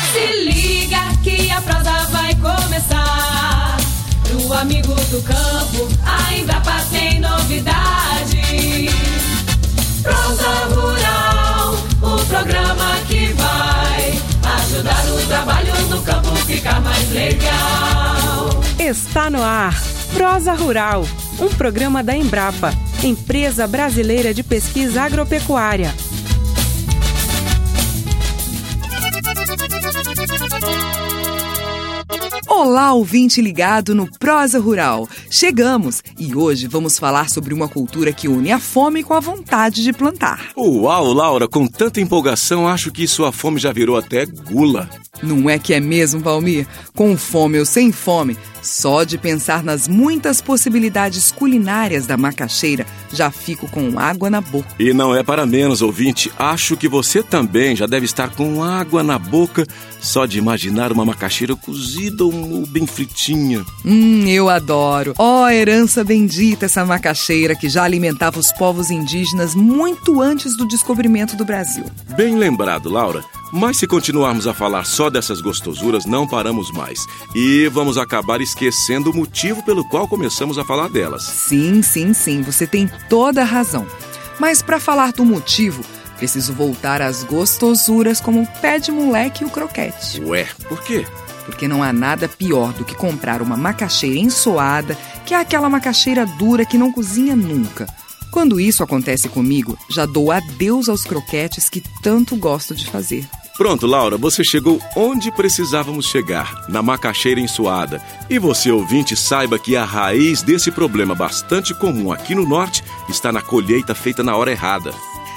Se liga que a prosa vai começar. Pro amigo do campo, a Embrapa tem novidade. Prosa Rural, o programa que vai ajudar o trabalho no campo ficar mais legal. Está no ar, Prosa Rural, um programa da Embrapa, Empresa Brasileira de Pesquisa Agropecuária. Olá, ouvinte ligado no Prosa Rural. Chegamos e hoje vamos falar sobre uma cultura que une a fome com a vontade de plantar. Uau, Laura, com tanta empolgação, acho que sua fome já virou até gula. Não é que é mesmo, Valmir? Com fome ou sem fome, só de pensar nas muitas possibilidades culinárias da macaxeira, já fico com água na boca. E não é para menos, ouvinte. Acho que você também já deve estar com água na boca só de imaginar uma macaxeira cozida ou bem fritinha. Eu adoro. Herança bendita essa macaxeira que já alimentava os povos indígenas muito antes do descobrimento do Brasil. Bem lembrado, Laura. Mas se continuarmos a falar só dessas gostosuras, não paramos mais. E vamos acabar esquecendo o motivo pelo qual começamos a falar delas. Sim, você tem toda a razão. Mas para falar do motivo, preciso voltar às gostosuras como o pé de moleque e o croquete. Ué, por quê? Porque não há nada pior do que comprar uma macaxeira ensoada, que é aquela macaxeira dura que não cozinha nunca. Quando isso acontece comigo, já dou adeus aos croquetes que tanto gosto de fazer. Pronto, Laura, você chegou onde precisávamos chegar, na macaxeira ensoada. E você, ouvinte, saiba que a raiz desse problema bastante comum aqui no norte está na colheita feita na hora errada.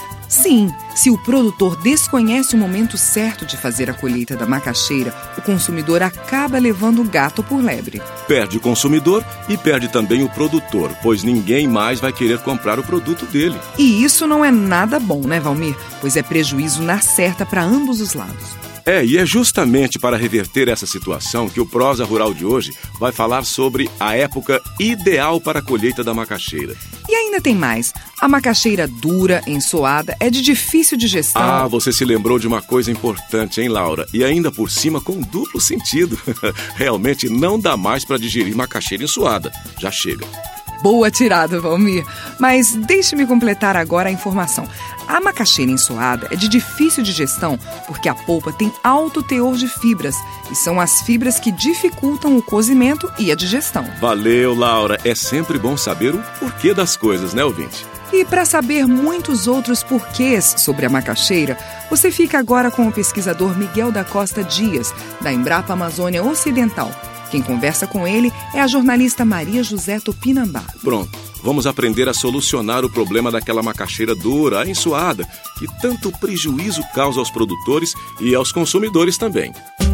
Sim, se o produtor desconhece o momento certo de fazer a colheita da macaxeira, o consumidor acaba levando o gato por lebre. Perde o consumidor e perde também o produtor, pois ninguém mais vai querer comprar o produto dele. E isso não é nada bom, né, Valmir? Pois é prejuízo na certa para ambos os lados. E é justamente para reverter essa situação que o Prosa Rural de hoje vai falar sobre a época ideal para a colheita da macaxeira. E ainda tem mais. A macaxeira dura, ensoada, é de difícil digestão. Você se lembrou de uma coisa importante, hein, Laura? E ainda por cima com duplo sentido. Realmente não dá mais para digerir macaxeira ensoada. Já chega. Boa tirada, Valmir. Mas deixe-me completar agora a informação. A macaxeira ensoada é de difícil digestão porque a polpa tem alto teor de fibras e são as fibras que dificultam o cozimento e a digestão. Valeu, Laura. É sempre bom saber o porquê das coisas, né, ouvinte? E para saber muitos outros porquês sobre a macaxeira, você fica agora com o pesquisador Miguel da Costa Dias, da Embrapa Amazônia Ocidental. Quem conversa com ele é a jornalista Maria José Tupinambá. Pronto, vamos aprender a solucionar o problema daquela macaxeira dura, a ensoada, que tanto prejuízo causa aos produtores e aos consumidores também.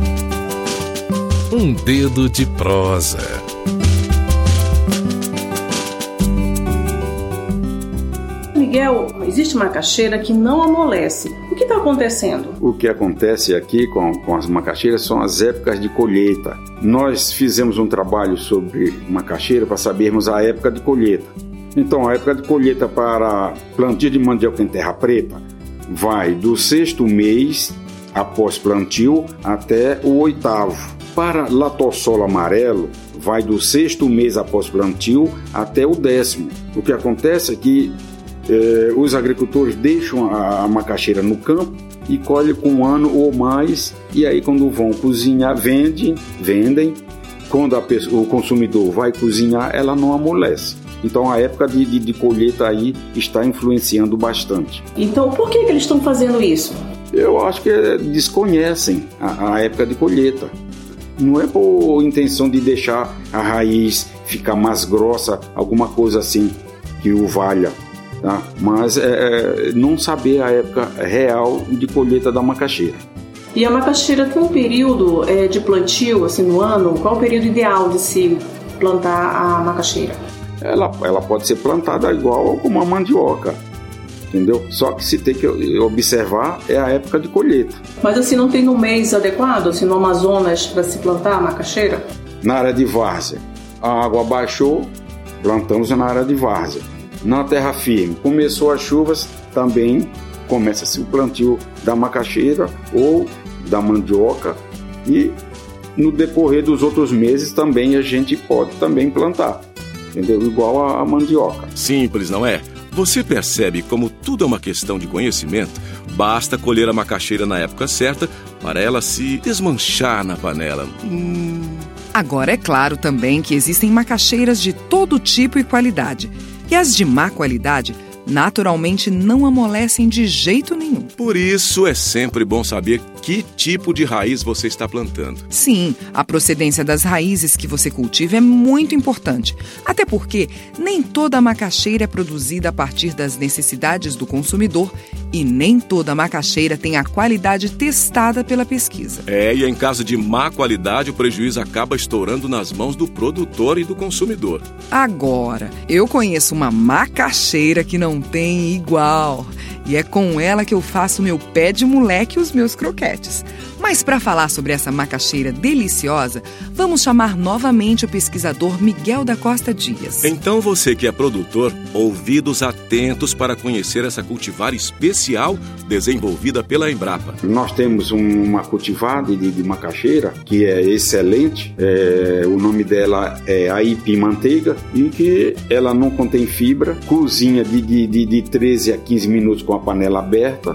Um dedo de prosa. Miguel, existe macaxeira que não amolece. O que está acontecendo? O que acontece aqui com as macaxeiras são as épocas de colheita. Nós fizemos um trabalho sobre macaxeira para sabermos a época de colheita. Então, a época de colheita para plantio de mandioca em terra preta vai do 6º mês após plantio até o 8º. Para latossolo amarelo, vai do 6º mês após plantio até o 10º. O que acontece é que os agricultores deixam a macaxeira no campo e colhem com 1 ano ou mais, e aí quando vão cozinhar, vendem. Quando o consumidor vai cozinhar, ela não amolece. Então a época de colheita aí está influenciando bastante. Então por que eles estão fazendo isso? Eu acho que desconhecem a época de colheita. Não é por intenção de deixar a raiz ficar mais grossa, alguma coisa assim que o valha. Tá? Mas não saber a época real de colheita da macaxeira. E a macaxeira tem um período de plantio assim, no ano? Qual o período ideal de se plantar a macaxeira? Ela pode ser plantada igual como a mandioca, entendeu? Só que se tem que observar é a época de colheita. Mas assim, não tem um mês adequado, assim, no Amazonas, para se plantar a macaxeira? Na área de várzea, a água baixou, plantamos na área de várzea. Na terra firme, começou as chuvas, também começa-se o plantio da macaxeira ou da mandioca E no decorrer dos outros meses também a gente pode também plantar, entendeu? Igual a mandioca. Simples, não é? Você percebe como tudo é uma questão de conhecimento? Basta colher a macaxeira na época certa para ela se desmanchar na panela. Agora, é claro também que existem macaxeiras de todo tipo e qualidade. E as de má qualidade, naturalmente, não amolecem de jeito nenhum. Por isso, é sempre bom saber que tipo de raiz você está plantando. Sim, a procedência das raízes que você cultiva é muito importante. Até porque nem toda macaxeira é produzida a partir das necessidades do consumidor e nem toda macaxeira tem a qualidade testada pela pesquisa. E em caso de má qualidade, o prejuízo acaba estourando nas mãos do produtor e do consumidor. Agora, eu conheço uma macaxeira que não tem igual. E é com ela que eu faço meu pé de moleque e os meus croquetes. Mas para falar sobre essa macaxeira deliciosa, vamos chamar novamente o pesquisador Miguel da Costa Dias. Então você que é produtor, ouvidos atentos para conhecer essa cultivar especial desenvolvida pela Embrapa. Nós temos uma cultivar de macaxeira que é excelente. O nome dela é aipim-manteiga e que ela não contém fibra. Cozinha de 13 a 15 minutos com a panela aberta.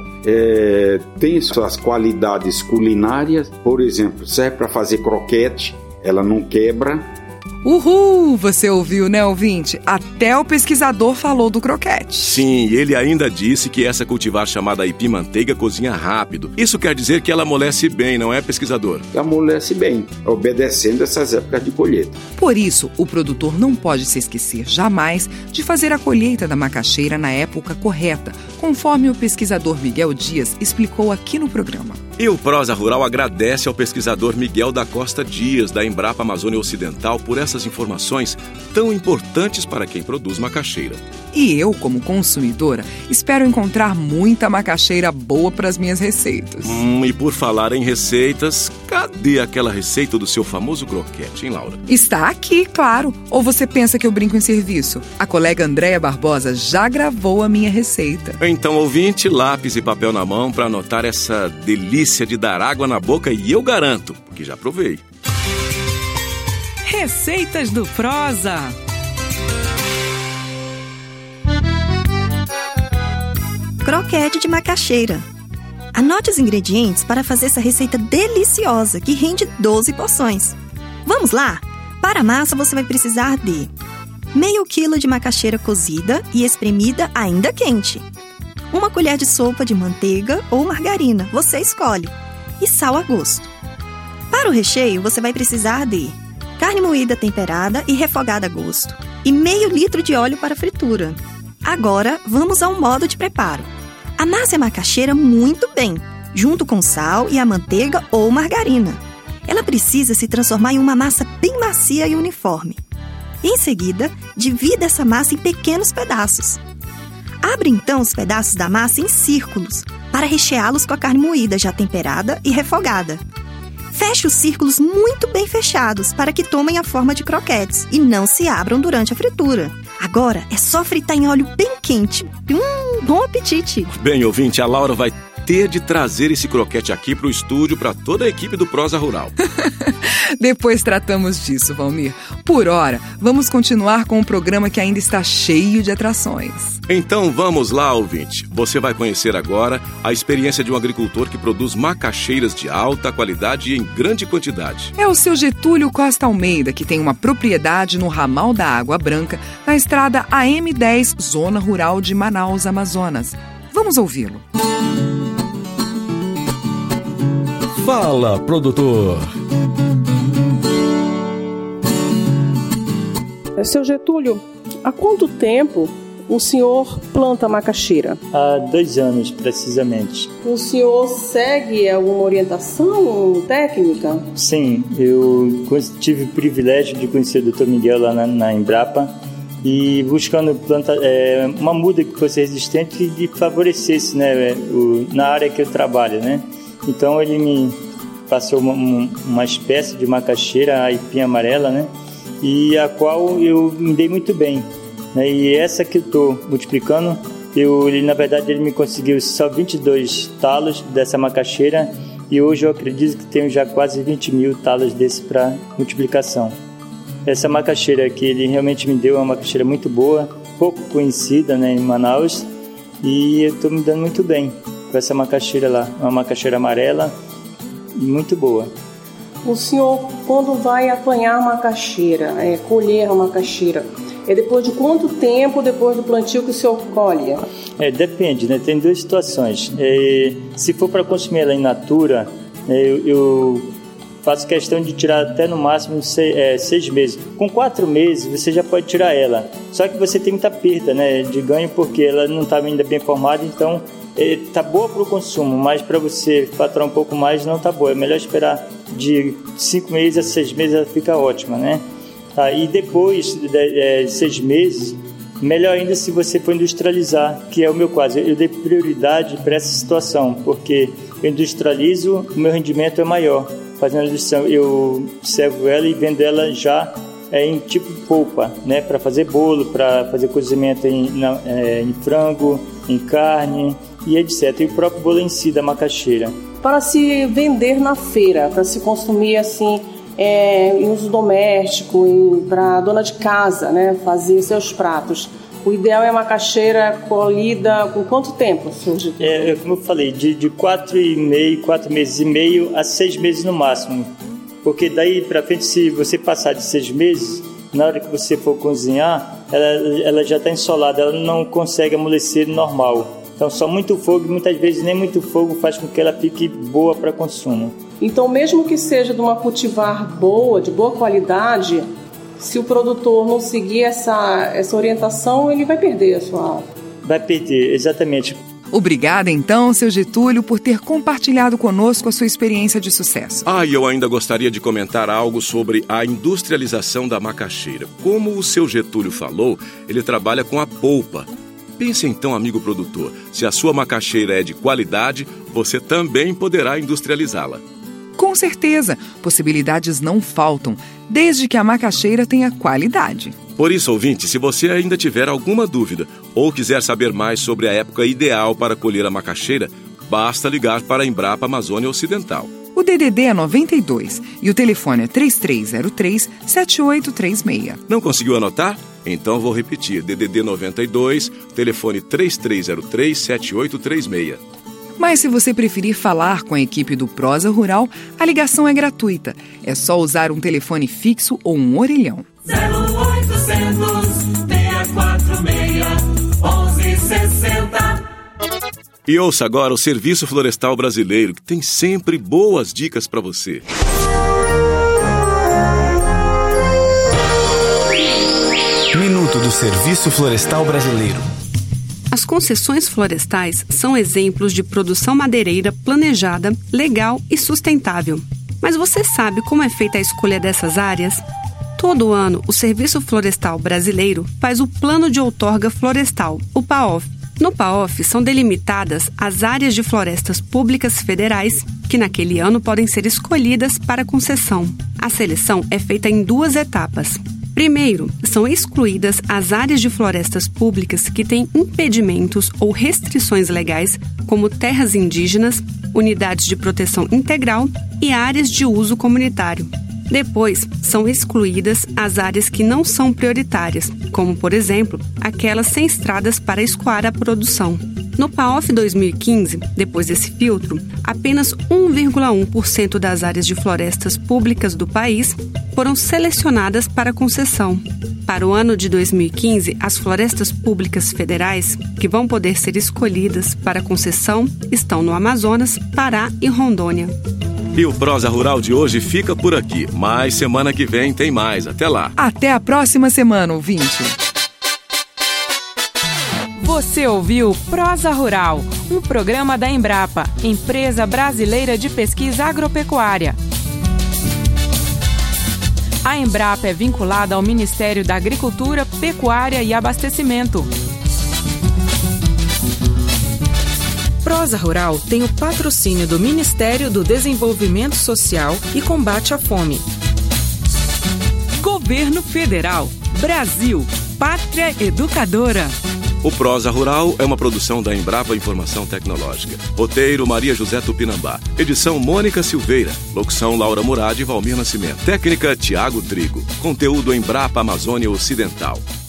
Tem suas qualidades culinárias. Por exemplo, serve para fazer croquete, ela não quebra. Uhul! Você ouviu, né, ouvinte? Até o pesquisador falou do croquete. Sim, ele ainda disse que essa cultivar chamada aipim-manteiga cozinha rápido. Isso quer dizer que ela amolece bem, não é, pesquisador? Ela amolece bem, obedecendo essas épocas de colheita. Por isso, o produtor não pode se esquecer jamais de fazer a colheita da macaxeira na época correta, conforme o pesquisador Miguel Dias explicou aqui no programa. E o Prosa Rural agradece ao pesquisador Miguel da Costa Dias, da Embrapa Amazônia Ocidental, por essas informações tão importantes para quem produz macaxeira. E eu, como consumidora, espero encontrar muita macaxeira boa para as minhas receitas. E por falar em receitas, cadê aquela receita do seu famoso croquete, hein, Laura? Está aqui, claro. Ou você pensa que eu brinco em serviço? A colega Andréia Barbosa já gravou a minha receita. Então, ouvinte, lápis e papel na mão para anotar essa delícia de dar água na boca, e eu garanto, porque já provei. Receitas do Prosa. Croquete de macaxeira. Anote os ingredientes para fazer essa receita deliciosa que rende 12 porções. Vamos lá? Para a massa você vai precisar de meio quilo de macaxeira cozida e espremida ainda quente, 1 colher de sopa de manteiga ou margarina, você escolhe, e sal a gosto. Para o recheio você vai precisar de carne moída temperada e refogada a gosto e meio litro de óleo para fritura. Agora, vamos ao modo de preparo. Amasse a macaxeira muito bem, junto com sal e a manteiga ou margarina. Ela precisa se transformar em uma massa bem macia e uniforme. Em seguida, divida essa massa em pequenos pedaços. Abre então os pedaços da massa em círculos, para recheá-los com a carne moída já temperada e refogada. Feche os círculos muito bem fechados para que tomem a forma de croquetes e não se abram durante a fritura. Agora é só fritar em óleo bem quente. Bom apetite! Bem, ouvinte, a Laura vai ter de trazer esse croquete aqui para o estúdio para toda a equipe do Prosa Rural. Depois tratamos disso, Valmir. Por hora, vamos continuar com um programa que ainda está cheio de atrações. Então vamos lá, ouvinte. Você vai conhecer agora a experiência de um agricultor que produz macaxeiras de alta qualidade e em grande quantidade. É o seu Getúlio Costa Almeida, que tem uma propriedade no ramal da Água Branca, na estrada AM10, Zona Rural de Manaus, Amazonas. Vamos ouvi-lo. Fala, produtor! Seu Getúlio, há quanto tempo o senhor planta macaxeira? Há 2 anos, precisamente. O senhor segue alguma orientação técnica? Sim, eu tive o privilégio de conhecer o Dr. Miguel lá na Embrapa e buscando uma muda que fosse resistente e que favorecesse, né, na área que eu trabalho, né? Então ele me passou uma espécie de macaxeira, a aipim amarela, né? E a qual eu me dei muito bem, né? E essa que eu estou multiplicando, na verdade ele me conseguiu só 22 talos dessa macaxeira e hoje eu acredito que tenho já quase 20 mil talas desse para multiplicação. Essa macaxeira que ele realmente me deu é uma macaxeira muito boa, pouco conhecida, né, em Manaus, e eu estou me dando muito bem com essa macaxeira lá, uma macaxeira amarela muito boa. O senhor, quando vai apanhar macaxeira, colher a macaxeira, depois de quanto tempo depois do plantio que o senhor colhe? Depende, né? Tem duas situações. Se for para consumir ela in natura, eu faço questão de tirar até no máximo 6 meses. Com 4 meses você já pode tirar ela. Só que você tem muita perda, né, de ganho, porque ela não está ainda bem formada, então está boa para o consumo, mas para você faturar um pouco mais não está boa. É melhor esperar de 5 meses a 6 meses, ela fica ótima, né? E depois de 6 meses, melhor ainda se você for industrializar, que é o meu caso. Eu dei prioridade para essa situação, porque eu industrializo, o meu rendimento é maior. Fazendo a industrialização, eu servo ela e vendo ela já em tipo polpa, né? Para fazer bolo, para fazer cozimento em frango, em carne e etc. E o próprio bolo em si da macaxeira. Para se vender na feira, para se consumir assim, em uso doméstico, para a dona de casa, né, fazer seus pratos. O ideal é a macaxeira colhida com quanto tempo, senhor? Como eu falei, de 4 meses e meio a 6 meses no máximo. Porque daí para frente, se você passar de 6 meses, na hora que você for cozinhar, ela já está ensolada, ela não consegue amolecer normal. Então só muito fogo, muitas vezes nem muito fogo faz com que ela fique boa para consumo. Então, mesmo que seja de uma cultivar boa, de boa qualidade, se o produtor não seguir essa orientação, ele vai perder a sua... Vai perder, exatamente. Obrigada, então, seu Getúlio, por ter compartilhado conosco a sua experiência de sucesso. E eu ainda gostaria de comentar algo sobre a industrialização da macaxeira. Como o seu Getúlio falou, ele trabalha com a polpa. Pense então, amigo produtor, se a sua macaxeira é de qualidade, você também poderá industrializá-la. Com certeza, possibilidades não faltam, desde que a macaxeira tenha qualidade. Por isso, ouvinte, se você ainda tiver alguma dúvida ou quiser saber mais sobre a época ideal para colher a macaxeira, basta ligar para a Embrapa Amazônia Ocidental. O DDD é 92 e o telefone é 3303-7836. Não conseguiu anotar? Então vou repetir, DDD 92, telefone 3303-7836. Mas se você preferir falar com a equipe do Prosa Rural, a ligação é gratuita. É só usar um telefone fixo ou um orelhão. 0800 646 1160. E ouça agora o Serviço Florestal Brasileiro, que tem sempre boas dicas para você. Minuto do Serviço Florestal Brasileiro. As concessões florestais são exemplos de produção madeireira planejada, legal e sustentável. Mas você sabe como é feita a escolha dessas áreas? Todo ano, o Serviço Florestal Brasileiro faz o Plano de Outorga Florestal, o PAOF. No PAOF são delimitadas as áreas de florestas públicas federais que naquele ano podem ser escolhidas para concessão. A seleção é feita em 2 etapas. Primeiro, são excluídas as áreas de florestas públicas que têm impedimentos ou restrições legais, como terras indígenas, unidades de proteção integral e áreas de uso comunitário. Depois, são excluídas as áreas que não são prioritárias, como, por exemplo, aquelas sem estradas para escoar a produção. No PAOF 2015, depois desse filtro, apenas 1,1% das áreas de florestas públicas do país foram selecionadas para concessão. Para o ano de 2015, as florestas públicas federais, que vão poder ser escolhidas para concessão, estão no Amazonas, Pará e Rondônia. E o Prosa Rural de hoje fica por aqui, mas semana que vem tem mais. Até lá! Até a próxima semana, ouvinte! Você ouviu Prosa Rural, um programa da Embrapa, Empresa Brasileira de Pesquisa Agropecuária. A Embrapa é vinculada ao Ministério da Agricultura, Pecuária e Abastecimento. Prosa Rural tem o patrocínio do Ministério do Desenvolvimento Social e Combate à Fome. Governo Federal, Brasil, Pátria Educadora. O Prosa Rural é uma produção da Embrapa Informação Tecnológica. Roteiro Maria José Tupinambá. Edição Mônica Silveira. Locução Laura Murad e Valmir Nascimento. Técnica Tiago Trigo. Conteúdo Embrapa Amazônia Ocidental.